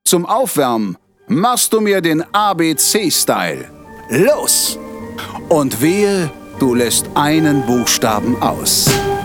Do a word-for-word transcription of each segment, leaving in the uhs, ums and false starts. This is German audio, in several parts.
Zum Aufwärmen machst du mir den A B C-Style. Los! Und wehe, du lässt einen Buchstaben aus.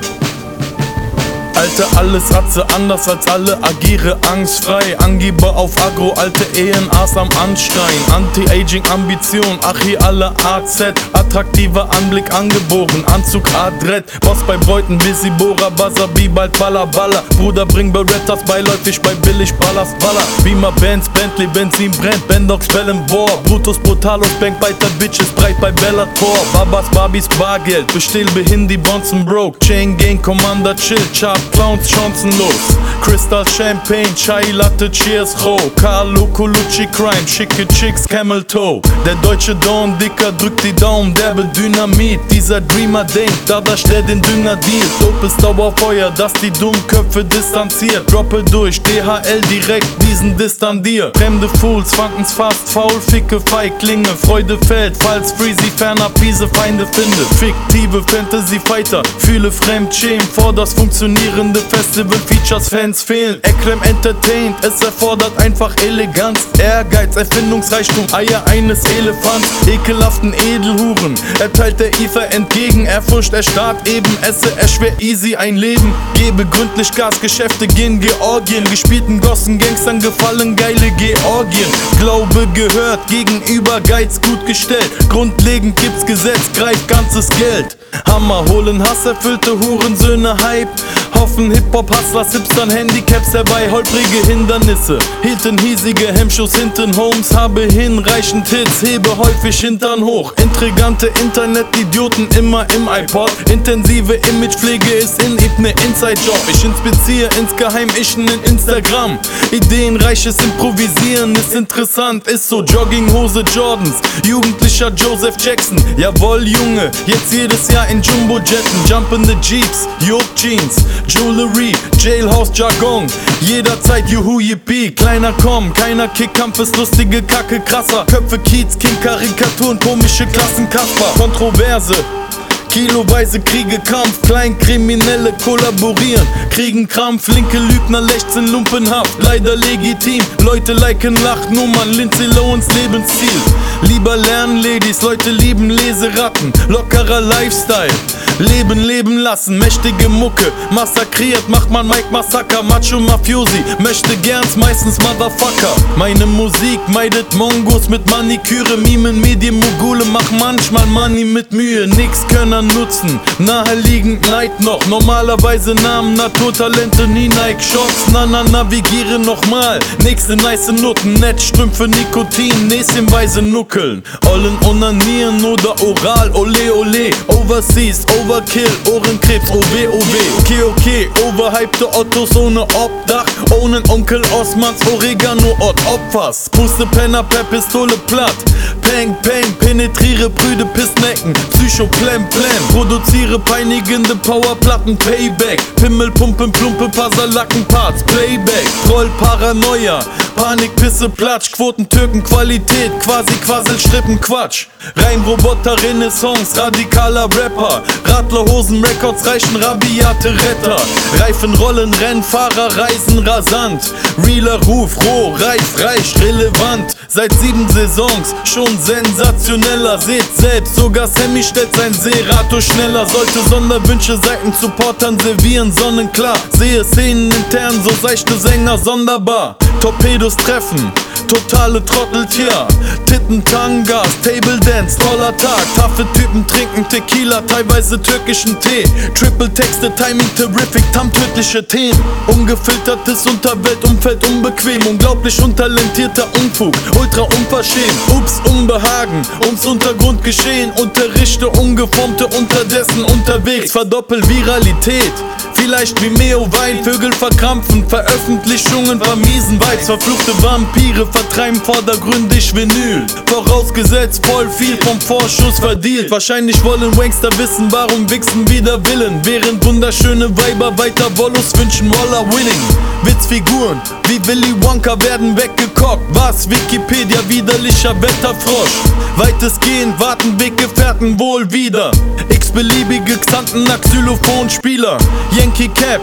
Alter, alles Atze, anders als alle, agiere angstfrei. Angeber auf Agro, alte Ehen, A's am Anstein. Anti-Aging-Ambition, ach hier alle A Z. Attraktiver Anblick angeboren, Anzug adrett. Boss bei Beuten, Busy Bora, Wasabi, bald Baller, Baller. Bruder, bring Berettas beiläufig bei billig Ballast, Baller. Beamer, Benz, Bentley, Benzin brennt, Bendox, Bellen, Bohr. Brutus, Brutalos, Bank, weiter Bitches, breit bei Bellator. Babas, Barbies, Bargeld, bestill Behindi, Bonzen, Broke. Chain Gang, Commander, Chill, Chart, Clowns, chancenlos. Crystal, Champagne, Chai, Latte, Cheers, Ho. Carlo, Colucci, Crime, schicke Chicks, Camel Toe. Der deutsche Don, Dicker, drückt die Daumen, derbe Dynamit. Dieser Dreamer denkt, Dadasch, der den Dünger dealt. Dope ist Dauerfeuer, das die Dummköpfe distanziert. Droppe durch, D H L direkt, diesen Diss an dir. Fremde Fools, Funkens fast, faul, ficke Feiglinge. Freude fällt, falls Freezy fernab fiese Feinde findet. Fiktive Fantasy-Fighter, fühle Fremdschämen vor das funktionierende Festival. Features, Fans fehlen, Ekrem entertaint. Es erfordert einfach Eleganz, Ehrgeiz, Erfindungsreichtum, Eier eines Elefants. Ekelhaften Edelhuren erteilt der Ether entgegen. Er fuscht, er starrt eben, esse er schwer easy ein Leben. Gebe gründlich Gas, Geschäfte gehen Georgien. Gespielten Gossen, Gangstern gefallen, geile Georgien. Glaube gehört, gegenüber Geiz gut gestellt. Grundlegend gibt's Gesetz, greift ganzes Geld. Hammer, holen hasserfüllte Hurensöhne, Hype. Hoffen Hip-Hop-Hustlers, Hipstern, Handicaps herbei, holprige Hindernisse. Hielten hiesige Hemmschuss hinten Homes, habe hinreichend Hits, hebe häufig Hintern hoch. Intrigante Internet-Idioten immer im iPod. Intensive Imagepflege ist in Ibne Inside-Job. Ich inspiziere insgeheim Ischen in Instagram. Ideenreiches Improvisieren ist interessant, ist so Jogginghose Jordans. Jugendlicher Joseph Jackson, jawohl Junge, jetzt jedes Jahr in Jumbo-Jetten. Jumpende Jeeps, Job Jeans, Jewelry, Jailhouse Jargon. Jederzeit Juhu Yippie, kleiner komm, keiner Kick, Kampf ist lustige Kacke, krasser. Köpfe Kiez, King, Karikaturen, komische Klassenkasper. Kontroverse, kiloweise Kriege, Kampf, Kleinkriminelle kollaborieren, kriegen Krampf, linke Lügner lechzen lumpenhaft, leider legitim, Leute liken Lachnummern, Lindsay Lohans Lebensstil. Lieber lernen Ladies, Leute lieben Leseratten, lockerer Lifestyle, Leben leben lassen, mächtige Mucke, massakriert macht man Mike Massaker, Macho Mafiosi, möchte gerns meistens Motherfucker. Meine Musik meidet Mongos mit Maniküre, Mimen, Medienmogule, mach manchmal Money mit Mühe, nix können nutzen, naheliegend Neid noch, normalerweise Namen, Naturtalente, nie Nike Shots, na na navigiere nochmal, nächste nice Noten, Netzstrümpfe, Nikotin, näschenweise nuckeln, Ollen onanieren oder oral, ole ole, Overseas, Overkill, Ohrenkrebs, O W O W, okay okay, overhypte Ottos ohne Obdach, ohne Onkel Osmans Oregano-Ort, Opfers, puste Penner per Pistole platt, Peng Peng, penetriere prüde Pissnecken, Psycho Plem Plem, produziere peinigende Powerplatten, Payback, Pimmel, Pumpen, Plumpe, Pasalacken, Parts, Playback, Troll, Paranoia, Panik, Pisse, Platsch, Quoten, Türken, Qualität, quasi Quassel, Strippen, Quatsch, Reimroboter, Renaissance, radikaler Rapper, Radlerhosen, Records, reichen rabiate Retter, Reifen rollen, Rennfahrer, reisen rasant, realer Ruf, roh, reif, reich, relevant, seit sieben Saisons, schon sensationeller, seht selbst, sogar Sammy stellt sein Serato schneller, sollte Sonderwünsche Seiten Supportern servieren, sonnenklar, sehe Szenen intern, so seichte Sänger sonderbar, Torpedos treffen, totale Trotteltier, Titten, Tangas, Table Dance, toller Tag, taffe Typen trinken Tequila, teilweise türkischen Tee, Triple Texte, Timing terrific, tam tödliche Themen, ungefiltertes Unterweltumfeld, unbequem, unglaublich untalentierter Unfug, ultra unverschämt, ups, Unbehagen, ums Untergrundgeschehen, unterrichte ungeformte unterdessen unterwegs, verdoppel Viralität, vielleicht wie Meo Wein, Vögel verkrampfen, Veröffentlichungen vermiesen Vibes, verfluchte Vampire vertreiben vordergründig Vinyl, vorausgesetzt voll viel vom Vorschuss verdealt, wahrscheinlich wollen Wankster wissen, warum wichsen wider Willen, während wunderschöne Weiber weiter Wollus wünschen Waller Winning, Witzfiguren wie Willy Wonka werden weggekockt, was Wikipedia widerlicher Wetterfrosch, weitestgehend warten Weggefährten wohl wieder, x-beliebige Xanten, Xylophonspieler, Yankee Caps,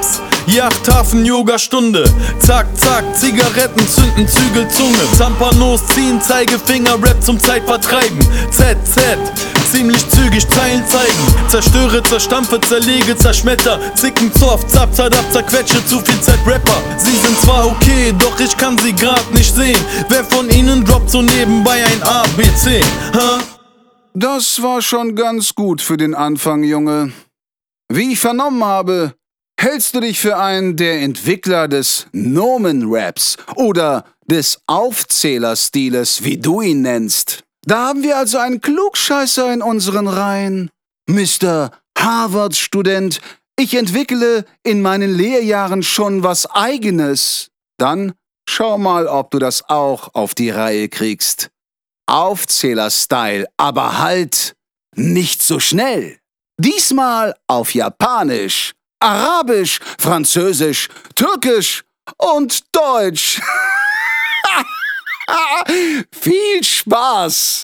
Yachthafen-Yoga-Stunde. Zack, zack, Zigaretten zünden, Zügel, Zunge. Zampanos ziehen, Zeigefinger, Rap zum Zeitvertreiben. Z, Z, ziemlich zügig Zeilen zeigen. Zerstöre, zerstampfe, zerlege, zerschmetter. Zicken, Zoff, zap, zadap, zerquetsche, zu viel Zeit Rapper. Sie sind zwar okay, doch ich kann sie grad nicht sehen. Wer von ihnen droppt so nebenbei ein A, B, C? Huh? Das war schon ganz gut für den Anfang, Junge. Wie ich vernommen habe, hältst du dich für einen der Entwickler des Nomen-Raps oder des Aufzählerstiles, wie du ihn nennst. Da haben wir also einen Klugscheißer in unseren Reihen. Mister Harvard-Student, ich entwickle in meinen Lehrjahren schon was Eigenes. Dann schau mal, ob du das auch auf die Reihe kriegst. Aufzähler-Style, aber halt nicht so schnell. Diesmal auf Japanisch, Arabisch, Französisch, Türkisch und Deutsch. Viel Spaß!